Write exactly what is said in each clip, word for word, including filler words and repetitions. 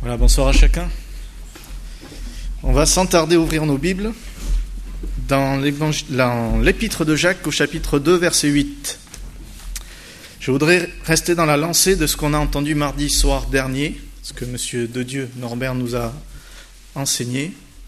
Voilà, bonsoir à chacun. On va sans tarder ouvrir nos Bibles dans l'épître de Jacques au chapitre deux, verset huit. Je voudrais rester dans la lancée de ce qu'on a entendu mardi soir dernier, ce que M. Dedieu Norbert nous a enseigné.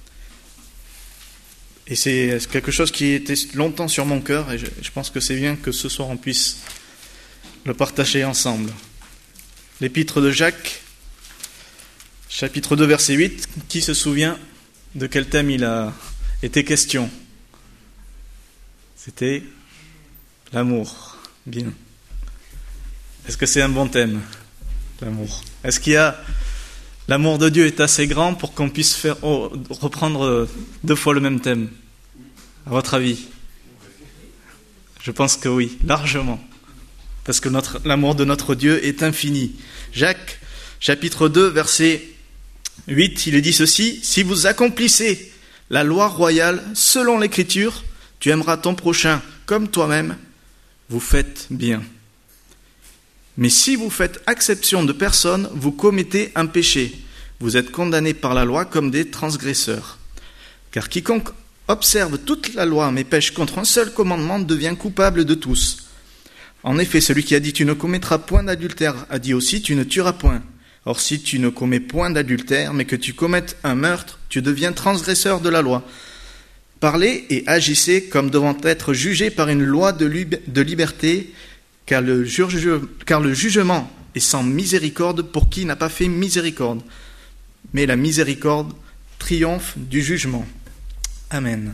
Et c'est quelque chose qui était longtemps sur mon cœur, et je, je pense que c'est bien que ce soir on puisse le partager ensemble. L'épître de Jacques, chapitre deux, verset huit, qui se souvient de quel thème il a été question? C'était l'amour. Bien. Est-ce que c'est un bon thème, l'amour? Est-ce qu'il y a... L'amour de Dieu est assez grand pour qu'on puisse faire oh, reprendre deux fois le même thème? À votre avis? Je pense que oui, largement. Parce que notre, l'amour de notre Dieu est infini. Jacques, chapitre deux, verset huit, il est dit ceci: « Si vous accomplissez la loi royale selon l'Écriture, tu aimeras ton prochain comme toi-même, vous faites bien. Mais si vous faites exception de personne, vous commettez un péché. Vous êtes condamnés par la loi comme des transgresseurs. Car quiconque observe toute la loi mais pêche contre un seul commandement devient coupable de tous. En effet, celui qui a dit « Tu ne commettras point d'adultère » a dit aussi « Tu ne tueras point ». Or, si tu ne commets point d'adultère, mais que tu commettes un meurtre, tu deviens transgresseur de la loi. Parlez et agissez comme devant être jugés par une loi de, lib- de liberté, car le, juge, car le jugement est sans miséricorde pour qui n'a pas fait miséricorde. Mais la miséricorde triomphe du jugement. Amen.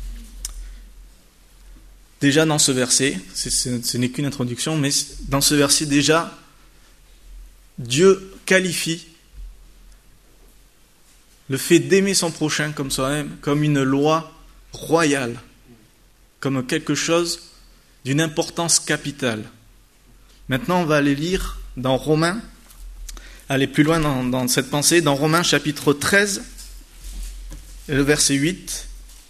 Déjà dans ce verset, c'est, c'est, ce n'est qu'une introduction, mais dans ce verset déjà, Dieu qualifie le fait d'aimer son prochain comme soi-même comme une loi royale, comme quelque chose d'une importance capitale. Maintenant, on va aller lire dans Romains, aller plus loin dans, dans cette pensée, dans Romains chapitre treize, le verset huit.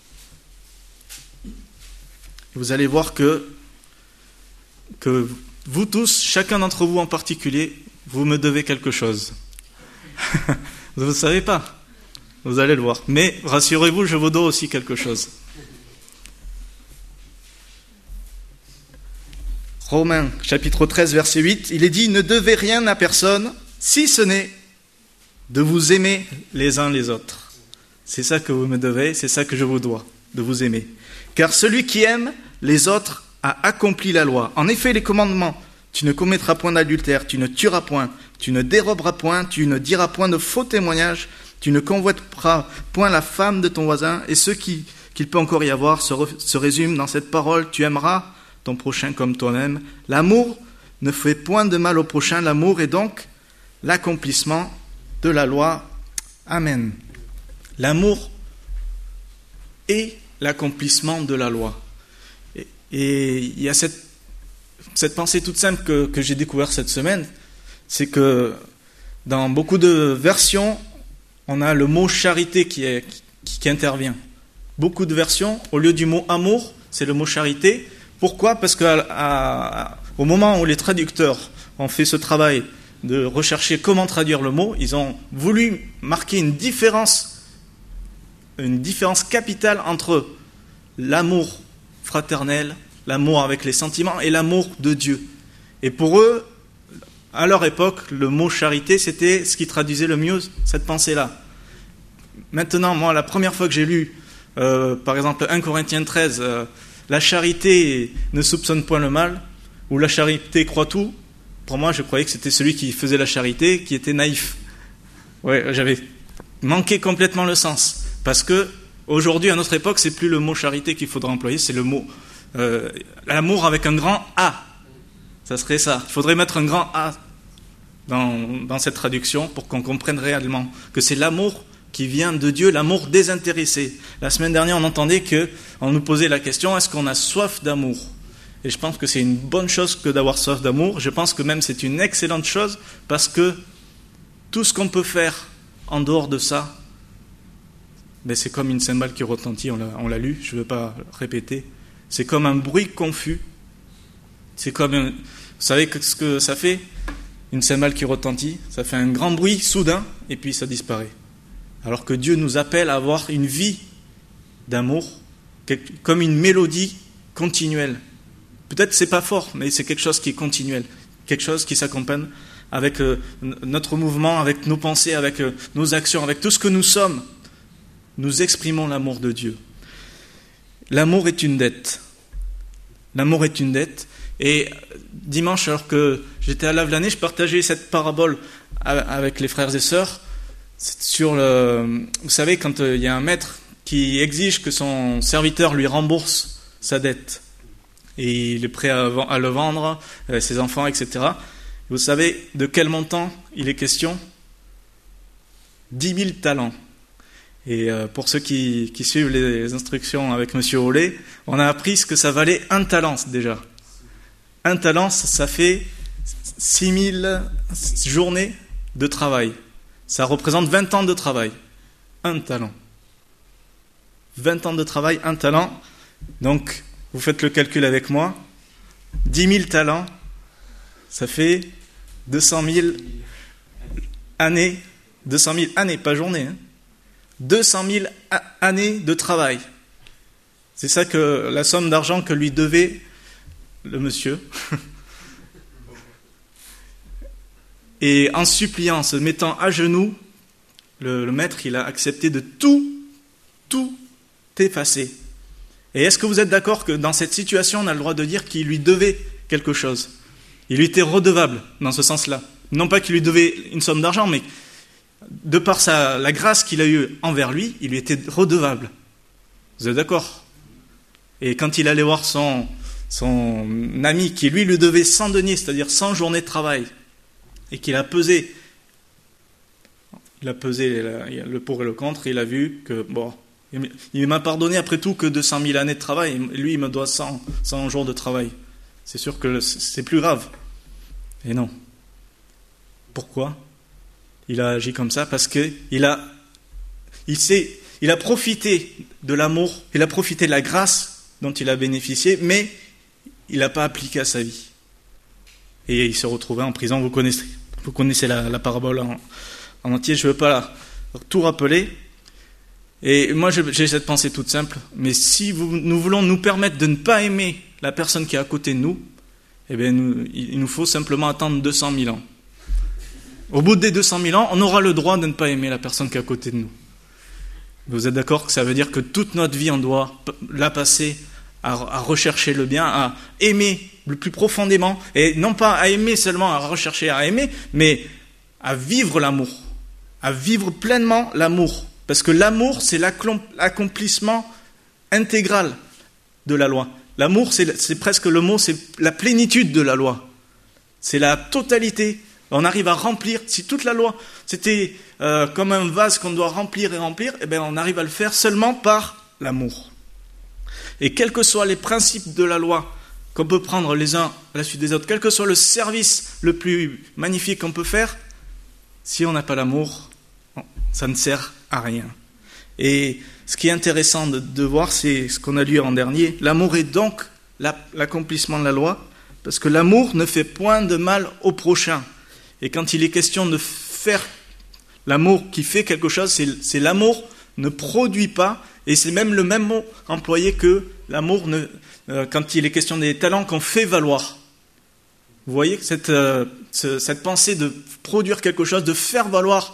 Vous allez voir que, que vous tous, chacun d'entre vous en particulier, vous me devez quelque chose. Vous ne savez pas. Vous allez le voir. Mais rassurez-vous, je vous dois aussi quelque chose. Romains, chapitre treize, verset huit, il est dit « Ne devez rien à personne, si ce n'est de vous aimer les uns les autres. » C'est ça que vous me devez, c'est ça que je vous dois, de vous aimer. Car celui qui aime les autres a accompli la loi. En effet, les commandements: tu ne commettras point d'adultère, tu ne tueras point, tu ne déroberas point, tu ne diras point de faux témoignages, tu ne convoiteras point la femme de ton voisin, et ce qui, qu'il peut encore y avoir se, re, se résume dans cette parole: tu aimeras ton prochain comme toi-même. L'amour ne fait point de mal au prochain, l'amour est donc l'accomplissement de la loi. Amen. L'amour est l'accomplissement de la loi. Et, et il y a cette Cette pensée toute simple que, que j'ai découverte cette semaine, c'est que dans beaucoup de versions, on a le mot charité qui, est, qui, qui intervient. Beaucoup de versions, au lieu du mot amour, c'est le mot charité. Pourquoi ? Parce qu'au moment où les traducteurs ont fait ce travail de rechercher comment traduire le mot, ils ont voulu marquer une différence, une différence capitale entre l'amour fraternel, l'amour avec les sentiments et l'amour de Dieu. Et pour eux, à leur époque, le mot charité, c'était ce qui traduisait le mieux cette pensée-là. Maintenant, moi, la première fois que j'ai lu, euh, par exemple, un Corinthiens treize, euh, la charité ne soupçonne point le mal, ou la charité croit tout, pour moi, je croyais que c'était celui qui faisait la charité qui était naïf. Ouais, j'avais manqué complètement le sens. Parce que aujourd'hui, à notre époque, c'est plus le mot charité qu'il faudra employer, c'est le mot Euh, l'amour avec un grand A. Ça serait ça. Il faudrait mettre un grand A dans, dans cette traduction pour qu'on comprenne réellement que c'est l'amour qui vient de Dieu, l'amour désintéressé. La semaine dernière, on entendait qu'on nous posait la question: est-ce qu'on a soif d'amour? Et je pense que c'est une bonne chose que d'avoir soif d'amour. Je pense que même c'est une excellente chose, parce que tout ce qu'on peut faire en dehors de ça, ben c'est comme une cymbale qui retentit, on l'a, on l'a lu, je ne veux pas répéter. C'est comme un bruit confus. C'est comme un... Vous savez ce que ça fait? une cymbale qui retentit, ça fait un grand bruit soudain, et puis ça disparaît. Alors que Dieu nous appelle à avoir une vie d'amour, comme une mélodie continuelle. Peut-être que c'est pas fort, mais c'est quelque chose qui est continuel, quelque chose qui s'accompagne avec euh, notre mouvement, avec nos pensées, avec euh, nos actions, avec tout ce que nous sommes. Nous exprimons l'amour de Dieu. L'amour est une dette. L'amour est une dette. Et dimanche, alors que j'étais à Lavelanet, je partageais cette parabole avec les frères et sœurs sur le... Vous savez, quand il y a un maître qui exige que son serviteur lui rembourse sa dette, et il est prêt à le vendre, ses enfants, et cetera. Vous savez de quel montant il est question ? dix mille talents. Et pour ceux qui, qui suivent les instructions avec M. Hollet, on a appris ce que ça valait un talent déjà. Un talent, ça fait six mille journées de travail. Ça représente vingt ans de travail. Un talent. vingt ans de travail, un talent. Donc, vous faites le calcul avec moi. dix mille talents, ça fait deux cent mille années. deux cent mille années, pas journées. Hein. deux cent mille années de travail. C'est ça que la somme d'argent que lui devait le monsieur. Et en suppliant, en se mettant à genoux, le, le maître, il a accepté de tout, tout effacer. Et est-ce que vous êtes d'accord que dans cette situation, on a le droit de dire qu'il lui devait quelque chose ? Il lui était redevable dans ce sens-là. Non pas qu'il lui devait une somme d'argent, mais de par sa, la grâce qu'il a eue envers lui, il lui était redevable. Vous êtes d'accord ? Et quand il allait voir son, son ami qui lui lui devait cent deniers, c'est-à-dire cent journées de travail, et qu'il a pesé, il a pesé le pour et le contre, il a vu que, bon, il m'a pardonné après tout que deux cent mille années de travail, lui il me doit cent, cent jours de travail. C'est sûr que c'est plus grave. Et non. Pourquoi ? Il a agi comme ça parce qu'il a, il s'est, il a profité de l'amour, il a profité de la grâce dont il a bénéficié, mais il n'a pas appliqué à sa vie. Et il se retrouvait en prison. Vous connaissez, vous connaissez la, la parabole en, en entier, je ne veux pas la, tout rappeler. Et moi, j'ai cette pensée toute simple, mais si vous, nous voulons nous permettre de ne pas aimer la personne qui est à côté de nous, eh bien, nous, il nous faut simplement attendre deux cent mille ans. Au bout des deux cent mille ans, on aura le droit de ne pas aimer la personne qui est à côté de nous. Vous êtes d'accord que ça veut dire que toute notre vie, on doit la passer à, à rechercher le bien, à aimer le plus profondément, et non pas à aimer seulement, à rechercher à aimer, mais à vivre l'amour, à vivre pleinement l'amour. Parce que l'amour, c'est l'accomplissement intégral de la loi. L'amour, c'est, c'est presque le mot, c'est la plénitude de la loi. C'est la totalité. On arrive à remplir, si toute la loi, c'était euh, comme un vase qu'on doit remplir et remplir, eh bien on arrive à le faire seulement par l'amour. Et quels que soient les principes de la loi qu'on peut prendre les uns à la suite des autres, quel que soit le service le plus magnifique qu'on peut faire, si on n'a pas l'amour, ça ne sert à rien. Et ce qui est intéressant de, de voir, c'est ce qu'on a lu en dernier. L'amour est donc la, l'accomplissement de la loi, parce que l'amour ne fait point de mal au prochain. Et quand il est question de faire l'amour qui fait quelque chose, c'est, c'est l'amour ne produit pas, et c'est même le même mot employé que l'amour ne, euh, quand il est question des talents qu'on fait valoir. Vous voyez cette, euh, ce, cette pensée de produire quelque chose, de faire valoir.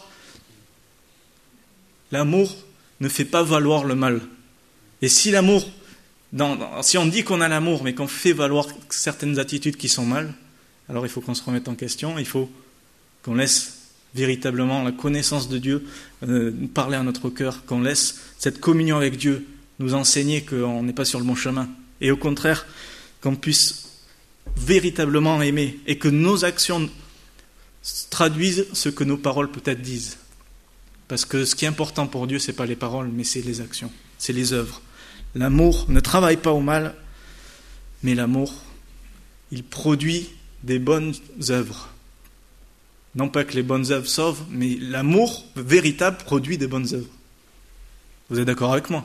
L'amour ne fait pas valoir le mal. Et si l'amour, dans, dans, si on dit qu'on a l'amour, mais qu'on fait valoir certaines attitudes qui sont mal, alors il faut qu'on se remette en question, il faut qu'on laisse véritablement la connaissance de Dieu euh, parler à notre cœur, qu'on laisse cette communion avec Dieu nous enseigner qu'on n'est pas sur le bon chemin. Et au contraire, qu'on puisse véritablement aimer et que nos actions traduisent ce que nos paroles peut-être disent. Parce que ce qui est important pour Dieu, ce n'est pas les paroles, mais c'est les actions, c'est les œuvres. L'amour ne travaille pas au mal, mais l'amour, il produit des bonnes œuvres. Non pas que les bonnes œuvres sauvent, mais l'amour véritable produit des bonnes œuvres. Vous êtes d'accord avec moi ?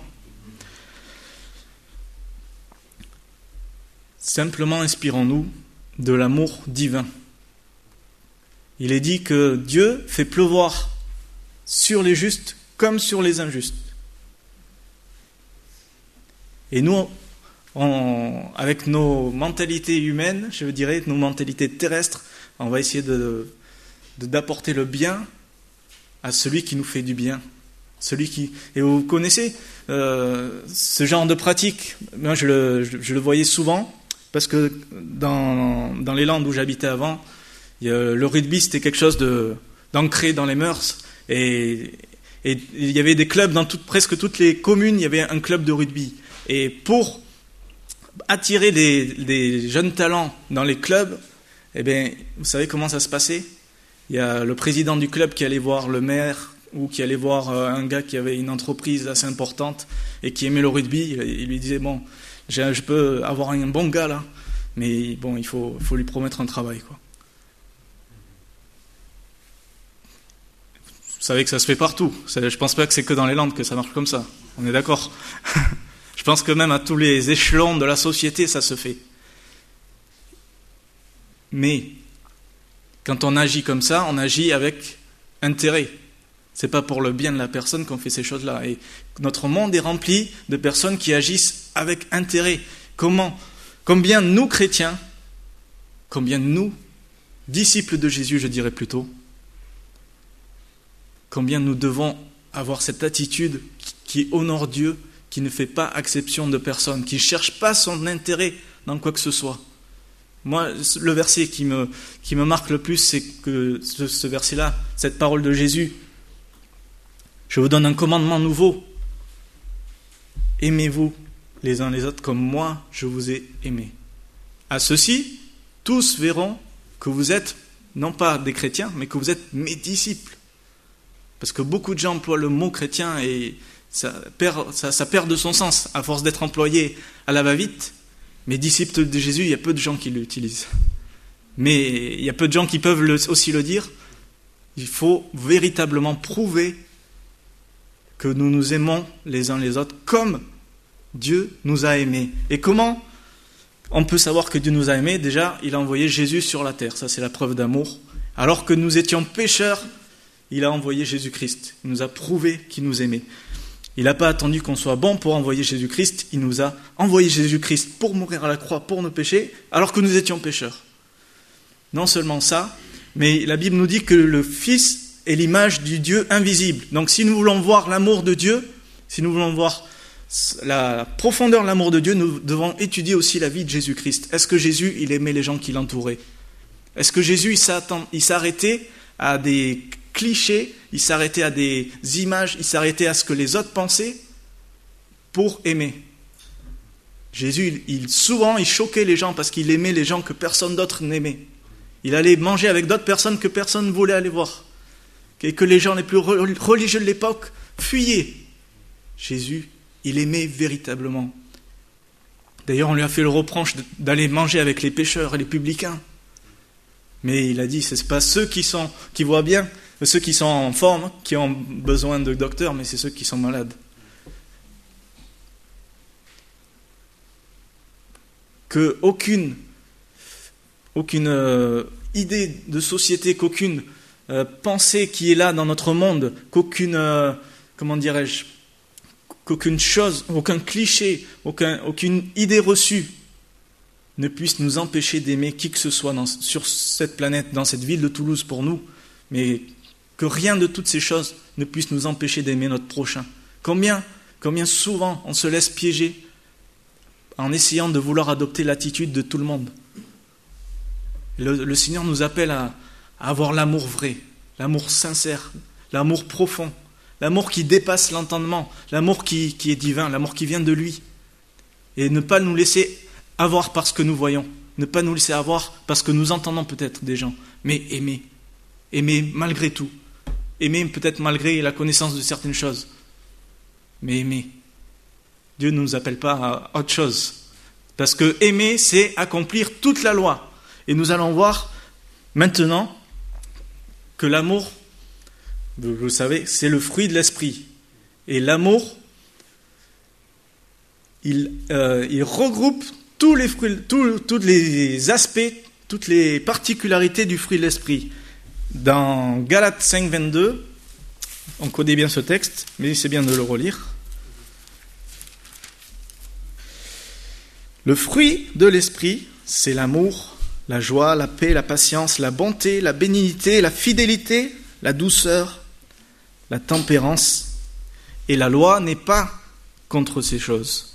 Simplement inspirons-nous de l'amour divin. il est dit que Dieu fait pleuvoir sur les justes comme sur les injustes. Et nous, on, avec nos mentalités humaines, je dirais, nos mentalités terrestres, on va essayer de, de, d'apporter le bien à celui qui nous fait du bien. Celui qui, et vous connaissez euh, ce genre de pratique. Moi, je le, je, je le voyais souvent, parce que dans, dans les Landes où j'habitais avant, il y a, le rugby, c'était quelque chose de, d'ancré dans les mœurs. Et, et il y avait des clubs dans toute, presque toutes les communes, il y avait un club de rugby. Et pour attirer des, des jeunes talents dans les clubs, eh bien, vous savez comment ça se passait ? Il y a le président du club qui allait voir le maire ou qui allait voir un gars qui avait une entreprise assez importante et qui aimait le rugby. Il lui disait, bon, je peux avoir un bon gars là, mais bon, il faut, il faut lui promettre un travail, quoi. Vous savez que ça se fait partout. Je ne pense pas que c'est que dans les Landes que ça marche comme ça. On est d'accord ? Je pense que même à tous les échelons de la société, ça se fait. Mais quand on agit comme ça, on agit avec intérêt. C'est pas pour le bien de la personne qu'on fait ces choses-là. Et notre monde est rempli de personnes qui agissent avec intérêt. Comment ? Combien nous, chrétiens, combien nous, disciples de Jésus, je dirais plutôt, combien nous devons avoir cette attitude qui honore Dieu, qui ne fait pas exception de personne, qui ne cherche pas son intérêt dans quoi que ce soit. Moi, le verset qui me, qui me marque le plus, c'est que ce, ce verset-là, cette parole de Jésus, je vous donne un commandement nouveau. Aimez-vous les uns les autres comme moi, je vous ai aimés. À ceux-ci, tous verront que vous êtes, non pas des chrétiens, mais que vous êtes mes disciples. Parce que beaucoup de gens emploient le mot chrétien et ça perd, ça, ça perd de son sens à force d'être employé à la va-vite. Mais disciples de Jésus, il y a peu de gens qui l'utilisent. Mais il y a peu de gens qui peuvent le, aussi le dire. Il faut véritablement prouver que nous nous aimons les uns les autres comme Dieu nous a aimés. Et comment on peut savoir que Dieu nous a aimés ? Déjà, il a envoyé Jésus sur la terre. Ça, c'est la preuve d'amour. Alors que nous étions pécheurs, il a envoyé Jésus-Christ. Il nous a prouvé qu'il nous aimait. Il n'a pas attendu qu'on soit bon pour envoyer Jésus-Christ. Il nous a envoyé Jésus-Christ pour mourir à la croix pour nos péchés, alors que nous étions pécheurs. Non seulement ça, mais la Bible nous dit que le Fils est l'image du Dieu invisible. Donc si nous voulons voir l'amour de Dieu, si nous voulons voir la profondeur de l'amour de Dieu, nous devons étudier aussi la vie de Jésus-Christ. Est-ce que Jésus, il aimait les gens qui l'entouraient ? Est-ce que Jésus, il s'arrêtait à des clichés, il s'arrêtait à des images, il s'arrêtait à ce que les autres pensaient pour aimer. Jésus, il, souvent, il choquait les gens parce qu'il aimait les gens que personne d'autre n'aimait. Il allait manger avec d'autres personnes que personne ne voulait aller voir. Et que les gens les plus religieux de l'époque fuyaient. Jésus, il aimait véritablement. D'ailleurs, on lui a fait le reproche d'aller manger avec les pécheurs et les publicains. Mais il a dit, ce n'est pas ceux qui, sont, qui voient bien, ceux qui sont en forme, qui ont besoin de docteurs, mais c'est ceux qui sont malades. Que aucune, aucune euh, idée de société, qu'aucune euh, pensée qui est là dans notre monde, qu'aucune, euh, comment dirais-je, qu'aucune chose, aucun cliché, aucun, aucune idée reçue ne puisse nous empêcher d'aimer qui que ce soit dans, sur cette planète, dans cette ville de Toulouse pour nous, mais que rien de toutes ces choses ne puisse nous empêcher d'aimer notre prochain. Combien, combien souvent on se laisse piéger en essayant de vouloir adopter l'attitude de tout le monde. Le, le Seigneur nous appelle à, à avoir l'amour vrai, l'amour sincère, l'amour profond, l'amour qui dépasse l'entendement, l'amour qui, qui est divin, l'amour qui vient de lui. Et ne pas nous laisser avoir par ce que nous voyons, ne pas nous laisser avoir parce que nous entendons peut-être des gens, mais aimer, aimer malgré tout, aimer peut-être malgré la connaissance de certaines choses, mais aimer. Dieu ne nous appelle pas à autre chose, parce que aimer, c'est accomplir toute la loi. Et nous allons voir maintenant que l'amour, vous le savez, c'est le fruit de l'esprit. Et l'amour, il, euh, il regroupe tous les fruits, tous, tous les aspects, toutes les particularités du fruit de l'esprit. Dans Galates cinq, vingt-deux, on connaît bien ce texte, mais c'est bien de le relire. Le fruit de l'esprit, c'est l'amour, la joie, la paix, la patience, la bonté, la bénignité, la fidélité, la douceur, la tempérance. Et la loi n'est pas contre ces choses.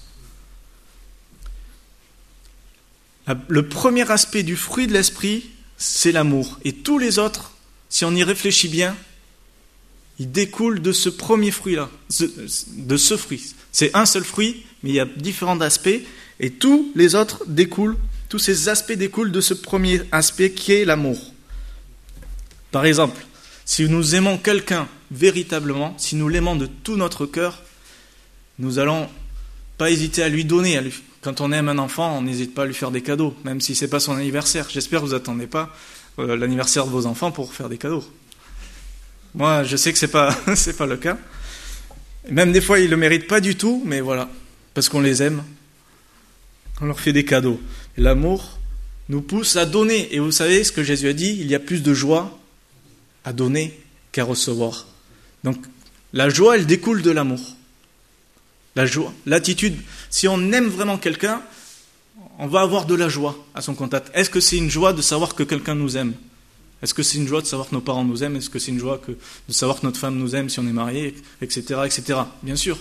Le premier aspect du fruit de l'esprit, c'est l'amour. Et tous les autres, si on y réfléchit bien, ils découlent de ce premier fruit-là, de ce fruit. C'est un seul fruit, mais il y a différents aspects. Et tous les autres découlent, tous ces aspects découlent de ce premier aspect qui est l'amour. Par exemple, si nous aimons quelqu'un véritablement, si nous l'aimons de tout notre cœur, nous n'allons pas hésiter à lui donner. À lui. Quand on aime un enfant, on n'hésite pas à lui faire des cadeaux, même si ce n'est pas son anniversaire. J'espère que vous n'attendez pas euh, l'anniversaire de vos enfants pour faire des cadeaux. Moi, je sais que ce n'est pas, c'est pas le cas. Même des fois, ils ne le méritent pas du tout, mais voilà, parce qu'on les aime. On leur fait des cadeaux. Et l'amour nous pousse à donner. Et vous savez ce que Jésus a dit, il y a plus de joie à donner qu'à recevoir. Donc, la joie, elle découle de l'amour. La joie, l'attitude. Si on aime vraiment quelqu'un, on va avoir de la joie à son contact. Est-ce que c'est une joie de savoir que quelqu'un nous aime ? Est-ce que c'est une joie de savoir que nos parents nous aiment ? Est-ce que c'est une joie que, de savoir que notre femme nous aime si on est marié, et cetera, et cetera. Bien sûr.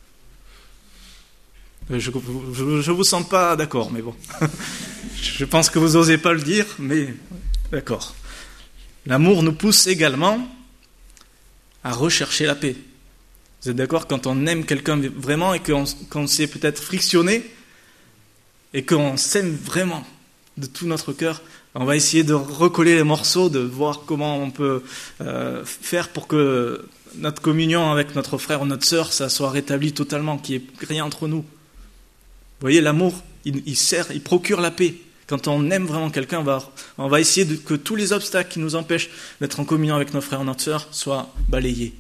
Je ne vous sens pas d'accord, mais bon. Je pense que vous n'osez pas le dire, mais d'accord. L'amour nous pousse également à rechercher la paix. Vous êtes d'accord ? Quand on aime quelqu'un vraiment et qu'on, qu'on s'est peut-être frictionné et qu'on s'aime vraiment de tout notre cœur, on va essayer de recoller les morceaux, de voir comment on peut euh, faire pour que notre communion avec notre frère ou notre sœur, ça soit rétabli totalement, qu'il n'y ait rien entre nous. Vous voyez, l'amour, il, il sert, il procure la paix. Quand on aime vraiment quelqu'un, on va, on va essayer de, que tous les obstacles qui nous empêchent d'être en communion avec nos frères et notre sœur soient balayés.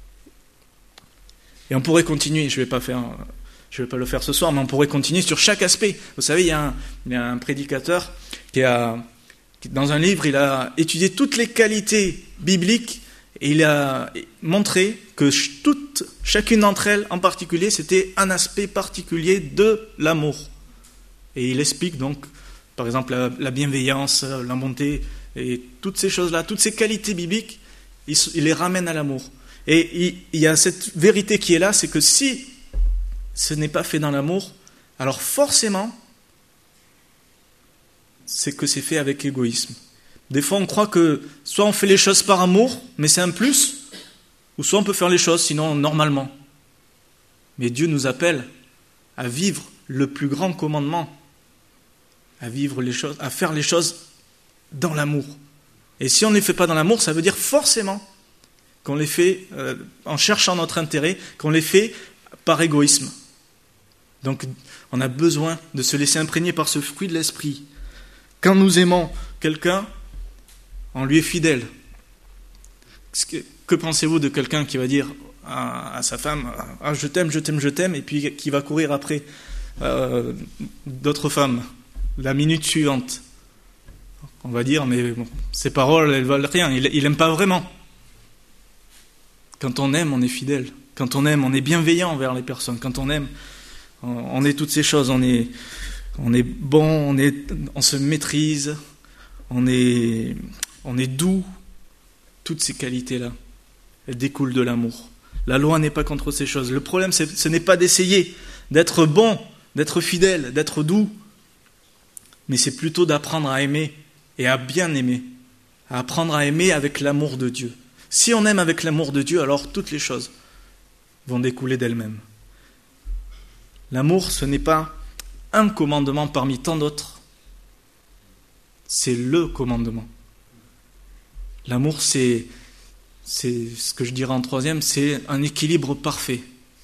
Et on pourrait continuer, je ne vais pas faire, je vais pas le faire ce soir, mais on pourrait continuer sur chaque aspect. Vous savez, il y a un, il y a un prédicateur qui a, qui, dans un livre, il a étudié toutes les qualités bibliques et il a montré que toutes, chacune d'entre elles, en particulier, c'était un aspect particulier de l'amour. Et il explique donc, par exemple, la, la bienveillance, la bonté, et toutes ces choses-là, toutes ces qualités bibliques, il, il les ramène à l'amour. Et il, il y a cette vérité qui est là, c'est que si ce n'est pas fait dans l'amour, alors forcément, c'est que c'est fait avec égoïsme. Des fois, on croit que soit on fait les choses par amour, mais c'est un plus, ou soit on peut faire les choses sinon normalement. Mais Dieu nous appelle à vivre le plus grand commandement, à vivre les choses, à faire les choses dans l'amour. Et si on ne les fait pas dans l'amour, ça veut dire forcément qu'on les fait euh, en cherchant notre intérêt, qu'on les fait par égoïsme. Donc, on a besoin de se laisser imprégner par ce fruit de l'esprit. Quand nous aimons quelqu'un, on lui est fidèle. Que, que pensez-vous de quelqu'un qui va dire à, à sa femme ah, « je t'aime, je t'aime, je t'aime » et puis qui va courir après euh, d'autres femmes la minute suivante? On va dire « mais bon, ces paroles, elles valent rien, il n'aime pas vraiment ». Quand on aime, on est fidèle. Quand on aime, on est bienveillant envers les personnes. Quand on aime, on est toutes ces choses. On est, on est bon, on, est, on se maîtrise, on est, on est doux. Toutes ces qualités-là, elles découlent de l'amour. La loi n'est pas contre ces choses. Le problème, c'est, ce n'est pas d'essayer d'être bon, d'être fidèle, d'être doux, mais c'est plutôt d'apprendre à aimer et à bien aimer, à apprendre à aimer avec l'amour de Dieu. Si on aime avec l'amour de Dieu, alors toutes les choses vont découler d'elles-mêmes. L'amour, ce n'est pas un commandement parmi tant d'autres. C'est le commandement. L'amour, c'est, c'est ce que je dirais en troisième, c'est un équilibre parfait.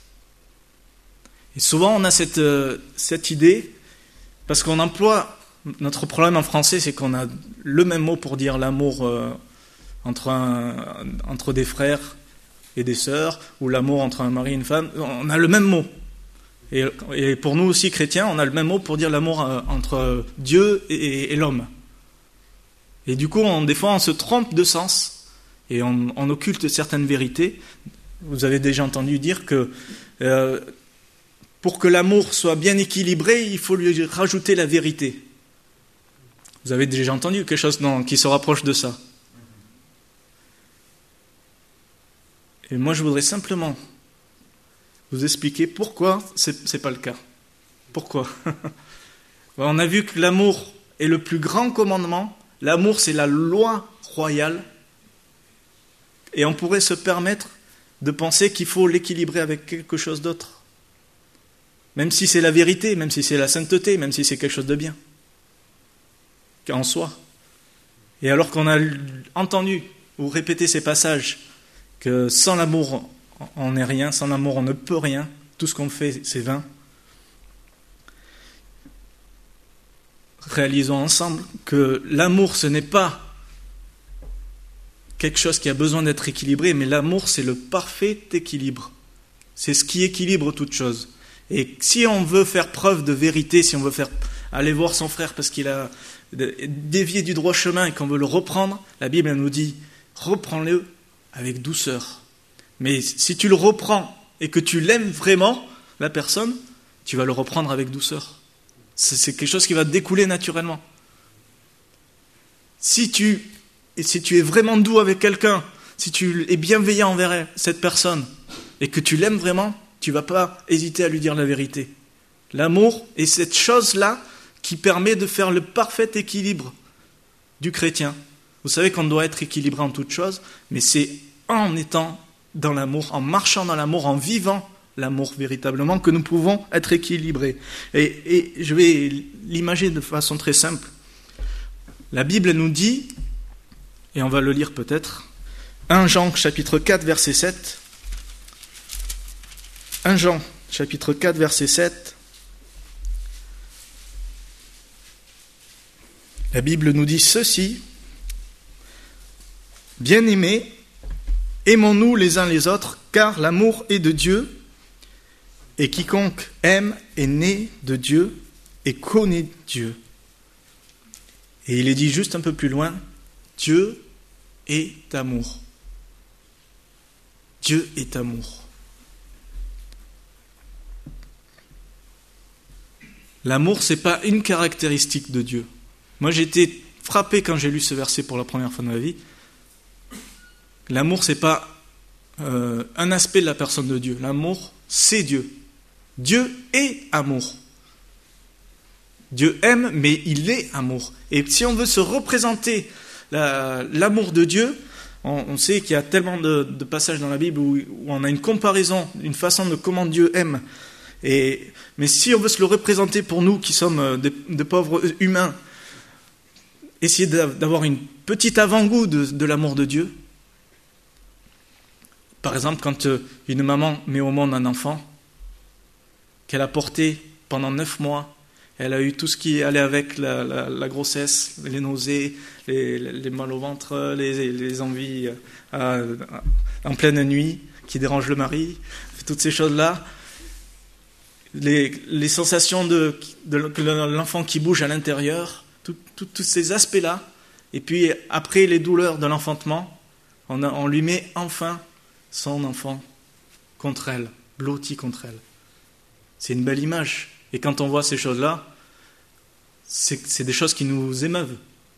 Et souvent, on a cette, cette idée, parce qu'on emploie, notre problème en français, c'est qu'on a le même mot pour dire l'amour euh, entre, un, entre des frères et des sœurs, ou l'amour entre un mari et une femme, on a le même mot. Et, et pour nous aussi, chrétiens, on a le même mot pour dire l'amour entre Dieu et, et l'homme. Et du coup, on, des fois, on se trompe de sens et on, on occulte certaines vérités. Vous avez déjà entendu dire que euh, pour que l'amour soit bien équilibré, il faut lui rajouter la vérité. Vous avez déjà entendu quelque chose non, qui se rapproche de ça. Et moi, je voudrais simplement vous expliquer pourquoi c'est, c'est pas le cas. Pourquoi ? On a vu que l'amour est le plus grand commandement. L'amour, c'est la loi royale. Et on pourrait se permettre de penser qu'il faut l'équilibrer avec quelque chose d'autre. Même si c'est la vérité, même si c'est la sainteté, même si c'est quelque chose de bien. En soi. Et alors qu'on a entendu ou répété ces passages, que sans l'amour, on n'est rien, sans l'amour, on ne peut rien, tout ce qu'on fait, c'est vain. Réalisons ensemble que l'amour, ce n'est pas quelque chose qui a besoin d'être équilibré, mais l'amour, c'est le parfait équilibre. C'est ce qui équilibre toute chose. Et si on veut faire preuve de vérité, si on veut faire aller voir son frère parce qu'il a dévié du droit chemin et qu'on veut le reprendre, la Bible elle nous dit, reprends-le avec douceur. Mais si tu le reprends et que tu l'aimes vraiment, la personne, tu vas le reprendre avec douceur. C'est quelque chose qui va découler naturellement. Si tu, et si tu es vraiment doux avec quelqu'un, si tu es bienveillant envers cette personne et que tu l'aimes vraiment, tu ne vas pas hésiter à lui dire la vérité. L'amour est cette chose-là qui permet de faire le parfait équilibre du chrétien. Vous savez qu'on doit être équilibré en toutes choses, mais c'est en étant dans l'amour, en marchant dans l'amour, en vivant l'amour véritablement, que nous pouvons être équilibrés. Et, et je vais l'imager de façon très simple. La Bible nous dit, et on va le lire peut-être, premier Jean chapitre quatre verset sept, premier Jean chapitre quatre verset sept, la Bible nous dit ceci, « Bien-aimés, aimons-nous les uns les autres, car l'amour est de Dieu, et quiconque aime est né de Dieu et connaît Dieu. » Et il est dit juste un peu plus loin, « Dieu est amour. » Dieu est amour. L'amour, ce n'est pas une caractéristique de Dieu. Moi, j'ai été frappé quand j'ai lu ce verset pour la première fois de ma vie. L'amour, ce n'est pas euh, un aspect de la personne de Dieu. L'amour, c'est Dieu. Dieu est amour. Dieu aime, mais il est amour. Et si on veut se représenter la, l'amour de Dieu, on, on sait qu'il y a tellement de, de passages dans la Bible où, où on a une comparaison, une façon de comment Dieu aime. Et, mais si on veut se le représenter pour nous qui sommes des, des pauvres humains, essayer d'avoir une petite avant-goût de, de l'amour de Dieu. Par exemple, quand une maman met au monde un enfant, qu'elle a porté pendant neuf mois, elle a eu tout ce qui allait avec la, la, la grossesse, les nausées, les, les mal au ventre, les, les envies euh, en pleine nuit qui dérangent le mari, toutes ces choses-là, les, les sensations de, de, de l'enfant qui bouge à l'intérieur, tout, tout, tous ces aspects-là, et puis après les douleurs de l'enfantement, on, a, on lui met enfin son enfant contre elle, blotti contre elle. C'est une belle image. Et quand on voit ces choses-là, c'est, c'est des choses qui nous émeuvent.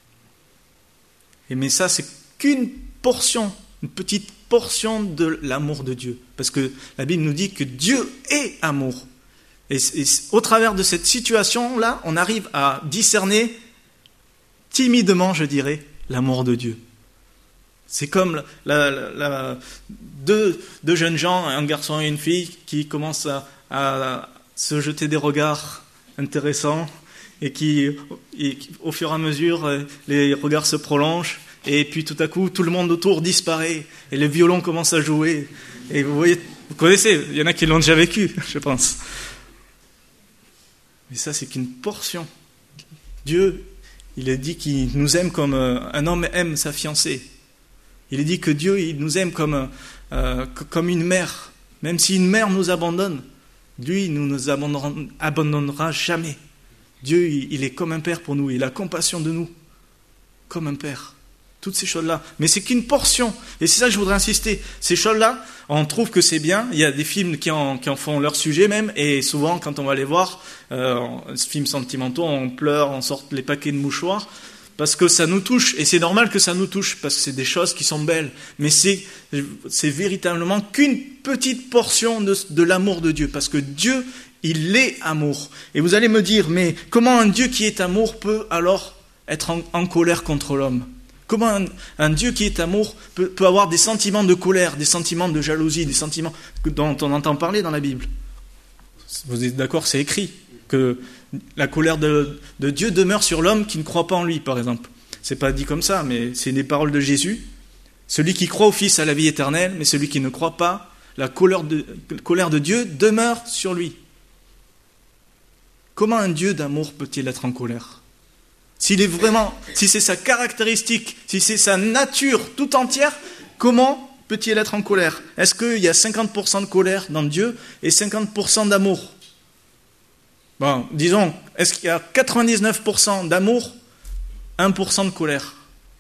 Et mais ça, c'est qu'une portion, une petite portion de l'amour de Dieu. Parce que la Bible nous dit que Dieu est amour. Et, et au travers de cette situation-là, on arrive à discerner timidement, je dirais, l'amour de Dieu. C'est comme la, la, la, deux, deux jeunes gens, un garçon et une fille, qui commencent à, à se jeter des regards intéressants et qui, et, au fur et à mesure, les regards se prolongent et puis tout à coup, tout le monde autour disparaît et les violons commencent à jouer. Et vous voyez, vous connaissez, il y en a qui l'ont déjà vécu, je pense. Mais ça, c'est qu'une portion. Dieu, il est dit qu'il nous aime comme un homme aime sa fiancée. Il est dit que Dieu, il nous aime comme, euh, comme une mère. Même si une mère nous abandonne, lui, il ne nous abandonnera, abandonnera jamais. Dieu, il est comme un père pour nous. Il a compassion de nous. comme un père. Toutes ces choses-là. Mais c'est qu'une portion. Et c'est ça que je voudrais insister. Ces choses-là, on trouve que c'est bien. Il y a des films qui en, qui en font leur sujet même. Et souvent, quand on va les voir, euh, films sentimentaux, on pleure, on sort les paquets de mouchoirs. Parce que ça nous touche. Et c'est normal que ça nous touche. Parce que c'est des choses qui sont belles. Mais c'est, c'est véritablement qu'une petite portion de, de l'amour de Dieu. Parce que Dieu, il est amour. Et vous allez me dire, mais comment un Dieu qui est amour peut alors être en, en colère contre l'homme ? Comment un, un Dieu qui est amour peut, peut avoir des sentiments de colère, des sentiments de jalousie, des sentiments dont on entend parler dans la Bible ? Vous êtes d'accord, c'est écrit que la colère de, de Dieu demeure sur l'homme qui ne croit pas en lui, par exemple. C'est pas dit comme ça, mais c'est les paroles de Jésus. Celui qui croit au Fils a la vie éternelle, mais celui qui ne croit pas, la colère de, colère de Dieu demeure sur lui. Comment un Dieu d'amour peut-il être en colère ? S'il est vraiment, si c'est sa caractéristique, si c'est sa nature tout entière, comment peut-il être en colère ? Est-ce qu'il y a cinquante pour cent de colère dans Dieu et cinquante pour cent d'amour ? Bon, disons, est-ce qu'il y a quatre-vingt-dix-neuf pour cent d'amour, un pour cent de colère ?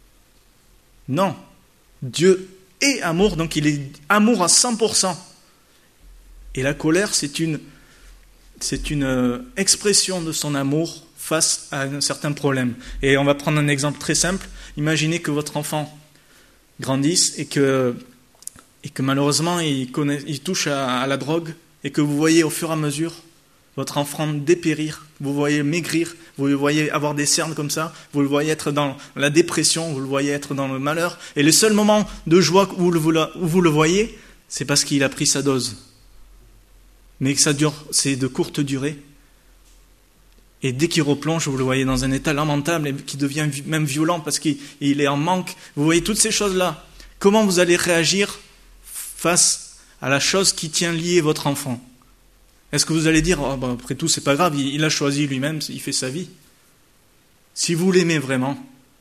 Non. Dieu est amour, donc il est amour à cent pour cent. Et la colère, c'est une, c'est une expression de son amour face à un certain problème. Et on va prendre un exemple très simple. Imaginez que votre enfant grandisse et que, et que malheureusement il, connaît, il touche à, à la drogue et que vous voyez au fur et à mesure votre enfant dépérir, vous voyez maigrir, vous le voyez avoir des cernes comme ça, vous le voyez être dans la dépression, vous le voyez être dans le malheur. Et le seul moment de joie où vous le voyez, c'est parce qu'il a pris sa dose. Mais que ça dure, c'est de courte durée. Et dès qu'il replonge, vous le voyez dans un état lamentable et qui devient même violent parce qu'il est en manque. Vous voyez toutes ces choses-là. Comment vous allez réagir face à la chose qui tient lié votre enfant ? Est-ce que vous allez dire, oh, bah, après tout, c'est pas grave, il, il a choisi lui-même, il fait sa vie. Si vous l'aimez vraiment,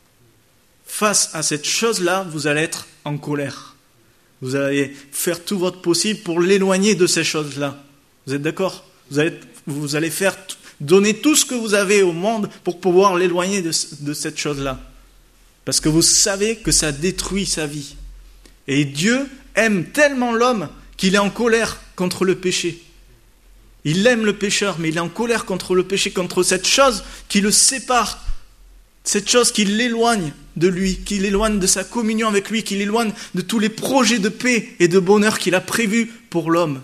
face à cette chose-là, vous allez être en colère. Vous allez faire tout votre possible pour l'éloigner de ces choses-là. Vous êtes d'accord ? Vous allez, vous allez faire... T- Donnez tout ce que vous avez au monde pour pouvoir l'éloigner de, de cette chose-là. Parce que vous savez que ça détruit sa vie. Et Dieu aime tellement l'homme qu'il est en colère contre le péché. Il aime le pécheur, mais il est en colère contre le péché, contre cette chose qui le sépare, cette chose qui l'éloigne de lui, qui l'éloigne de sa communion avec lui, qui l'éloigne de tous les projets de paix et de bonheur qu'il a prévus pour l'homme.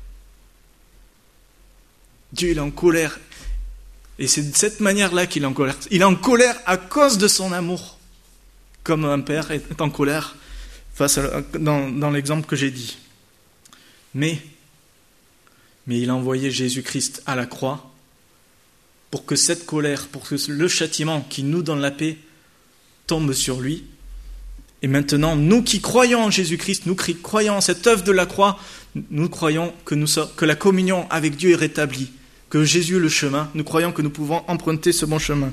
Dieu il est en colère. Et c'est de cette manière-là qu'il est en colère. Il est en colère à cause de son amour. Comme un père est en colère face à, dans, dans l'exemple que j'ai dit. Mais, mais il a envoyé Jésus-Christ à la croix pour que cette colère, pour que le châtiment qui nous donne la paix tombe sur lui. Et maintenant, nous qui croyons en Jésus-Christ, nous qui croyons en cette œuvre de la croix, nous croyons que, nous sommes, que la communion avec Dieu est rétablie. Que Jésus est le chemin, nous croyons que nous pouvons emprunter ce bon chemin.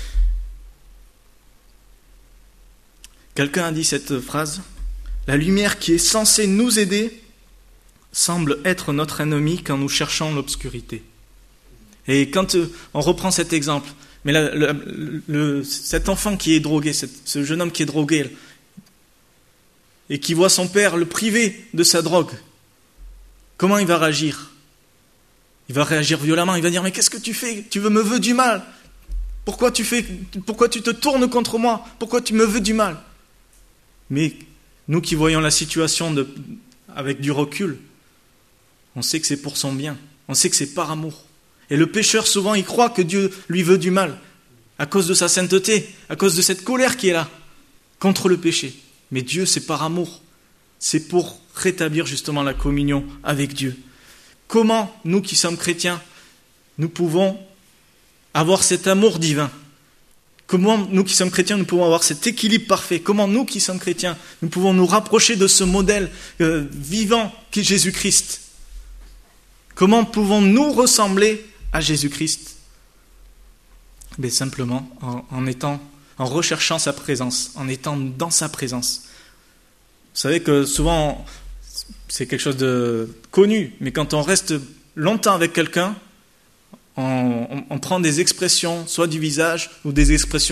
Quelqu'un a dit cette phrase, « La lumière qui est censée nous aider semble être notre ennemi quand nous cherchons l'obscurité. » Et quand on reprend cet exemple, mais la, la, le, cet enfant qui est drogué, cette, ce jeune homme qui est drogué, et qui voit son père le priver de sa drogue, comment il va réagir ? Il va réagir violemment, il va dire « Mais qu'est-ce que tu fais ? Tu me veux du mal. Pourquoi tu fais, pourquoi tu te tournes contre moi ? Pourquoi tu me veux du mal ?» Mais nous qui voyons la situation de, avec du recul, on sait que c'est pour son bien, on sait que c'est par amour. Et le pécheur, souvent, il croit que Dieu lui veut du mal, à cause de sa sainteté, à cause de cette colère qui est là, contre le péché. Mais Dieu, c'est par amour, c'est pour rétablir justement la communion avec Dieu. Comment, nous qui sommes chrétiens, nous pouvons avoir cet amour divin ? Comment, nous qui sommes chrétiens, nous pouvons avoir cet équilibre parfait ? Comment, nous qui sommes chrétiens, nous pouvons nous rapprocher de ce modèle euh, vivant qu'est Jésus-Christ ? Comment pouvons-nous ressembler à Jésus-Christ ? Mais simplement en, en étant, en recherchant sa présence, en étant dans sa présence. Vous savez que souvent... c'est quelque chose de connu, mais quand on reste longtemps avec quelqu'un, on, on, on prend des expressions, soit du visage, ou des expressions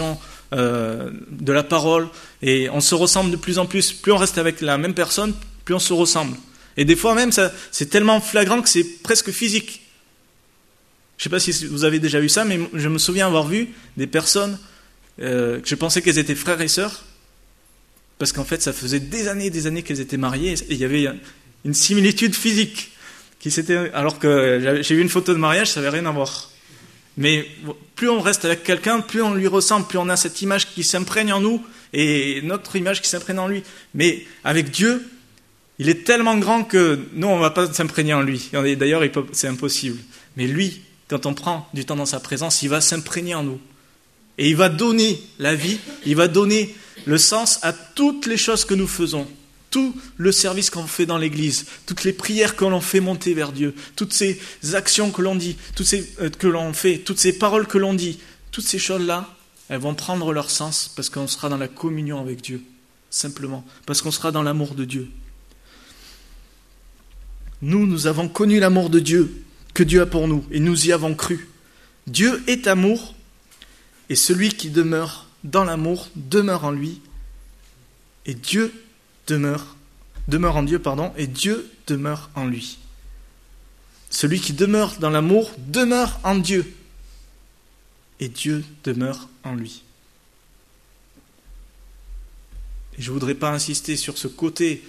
euh, de la parole, et on se ressemble de plus en plus. Plus on reste avec la même personne, plus on se ressemble. Et des fois même, ça, c'est tellement flagrant que c'est presque physique. Je ne sais pas si vous avez déjà vu ça, mais je me souviens avoir vu des personnes euh, que je pensais qu'elles étaient frères et sœurs, parce qu'en fait, ça faisait des années et des années qu'elles étaient mariées, et il y avait une similitude physique. Qui s'était, alors que j'ai vu une photo de mariage, ça n'avait rien à voir. Mais plus on reste avec quelqu'un, plus on lui ressemble, plus on a cette image qui s'imprègne en nous, et notre image qui s'imprègne en lui. Mais avec Dieu, il est tellement grand que nous, on ne va pas s'imprégner en lui. Et d'ailleurs, c'est impossible. Mais lui, quand on prend du temps dans sa présence, il va s'imprégner en nous. Et il va donner la vie, il va donner le sens à toutes les choses que nous faisons. Tout le service qu'on fait dans l'église, toutes les prières que l'on fait monter vers Dieu, toutes ces actions que l'on dit, toutes ces, euh, que l'on fait, toutes ces paroles que l'on dit, toutes ces choses-là, elles vont prendre leur sens parce qu'on sera dans la communion avec Dieu, simplement, parce qu'on sera dans l'amour de Dieu. Nous, nous avons connu l'amour de Dieu, que Dieu a pour nous, et nous y avons cru. Dieu est amour, et celui qui demeure dans l'amour demeure en lui, et Dieu demeure, demeure en Dieu, pardon, et Dieu demeure en lui. Celui qui demeure dans l'amour demeure en Dieu, et Dieu demeure en lui. Et je ne voudrais pas insister sur ce côté,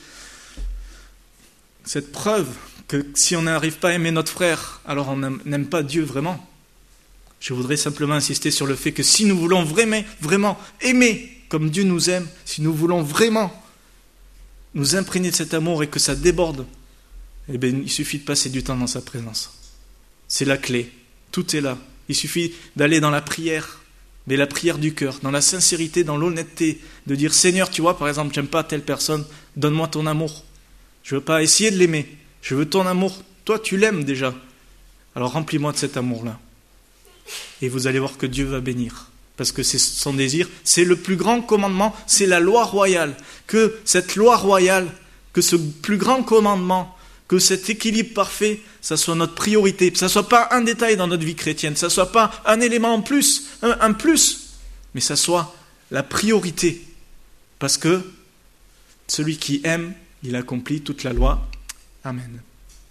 cette preuve que si on n'arrive pas à aimer notre frère, alors on n'aime pas Dieu vraiment. Je voudrais simplement insister sur le fait que si nous voulons vraiment, vraiment aimer comme Dieu nous aime, si nous voulons vraiment nous imprégner de cet amour et que ça déborde, eh bien, il suffit de passer du temps dans sa présence. C'est la clé. Tout est là. Il suffit d'aller dans la prière, mais la prière du cœur, dans la sincérité, dans l'honnêteté, de dire « Seigneur, tu vois, par exemple, j'aime pas telle personne, donne-moi ton amour. Je veux pas essayer de l'aimer. Je veux ton amour. Toi, tu l'aimes déjà. Alors remplis-moi de cet amour-là. » Et vous allez voir que Dieu va bénir. Parce que c'est son désir. C'est le plus grand commandement. C'est la loi royale. Que cette loi royale, que ce plus grand commandement, que cet équilibre parfait, ça soit notre priorité. Que ça ne soit pas un détail dans notre vie chrétienne. Que ça ne soit pas un élément en plus, un, un plus. Mais ça soit la priorité. Parce que celui qui aime, il accomplit toute la loi. Amen.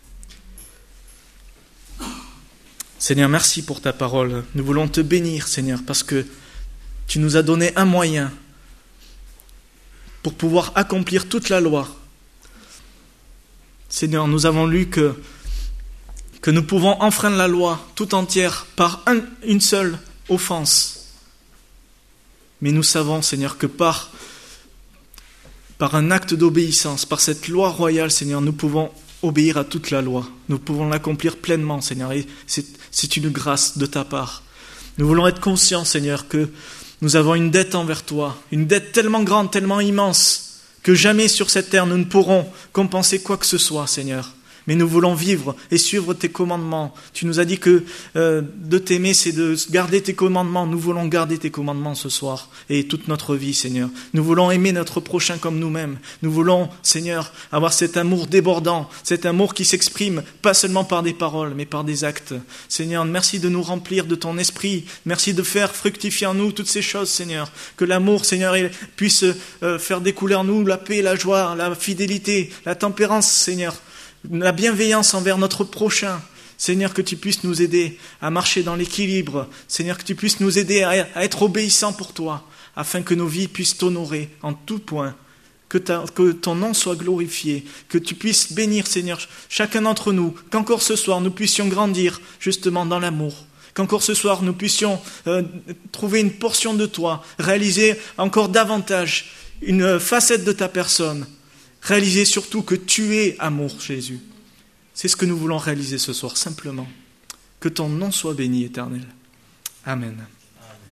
Seigneur, merci pour ta parole. Nous voulons te bénir, Seigneur, parce que tu nous as donné un moyen pour pouvoir accomplir toute la loi. Seigneur, nous avons lu que, que nous pouvons enfreindre la loi tout entière par un, une seule offense. Mais nous savons, Seigneur, que par, par un acte d'obéissance, par cette loi royale, Seigneur, nous pouvons obéir à toute la loi. Nous pouvons l'accomplir pleinement, Seigneur, et c'est, c'est une grâce de ta part. Nous voulons être conscients, Seigneur, que nous avons une dette envers toi, une dette tellement grande, tellement immense, que jamais sur cette terre nous ne pourrons compenser quoi que ce soit, Seigneur. Mais nous voulons vivre et suivre tes commandements. Tu nous as dit que euh, de t'aimer, c'est de garder tes commandements. Nous voulons garder tes commandements ce soir et toute notre vie, Seigneur. Nous voulons aimer notre prochain comme nous-mêmes. Nous voulons, Seigneur, avoir cet amour débordant, cet amour qui s'exprime pas seulement par des paroles, mais par des actes. Seigneur, merci de nous remplir de ton esprit. Merci de faire fructifier en nous toutes ces choses, Seigneur. Que l'amour, Seigneur, puisse euh, faire découler en nous la paix, la joie, la fidélité, la tempérance, Seigneur. La bienveillance envers notre prochain. Seigneur, que tu puisses nous aider à marcher dans l'équilibre. Seigneur, que tu puisses nous aider à être obéissants pour toi, afin que nos vies puissent t'honorer en tout point. Que, ta, que ton nom soit glorifié. Que tu puisses bénir, Seigneur, chacun d'entre nous. Qu'encore ce soir, nous puissions grandir justement dans l'amour. Qu'encore ce soir, nous puissions euh, trouver une portion de toi. Réaliser encore davantage une facette de ta personne. Réaliser surtout que tu es amour, Jésus. C'est ce que nous voulons réaliser ce soir, simplement. Que ton nom soit béni, Éternel. Amen.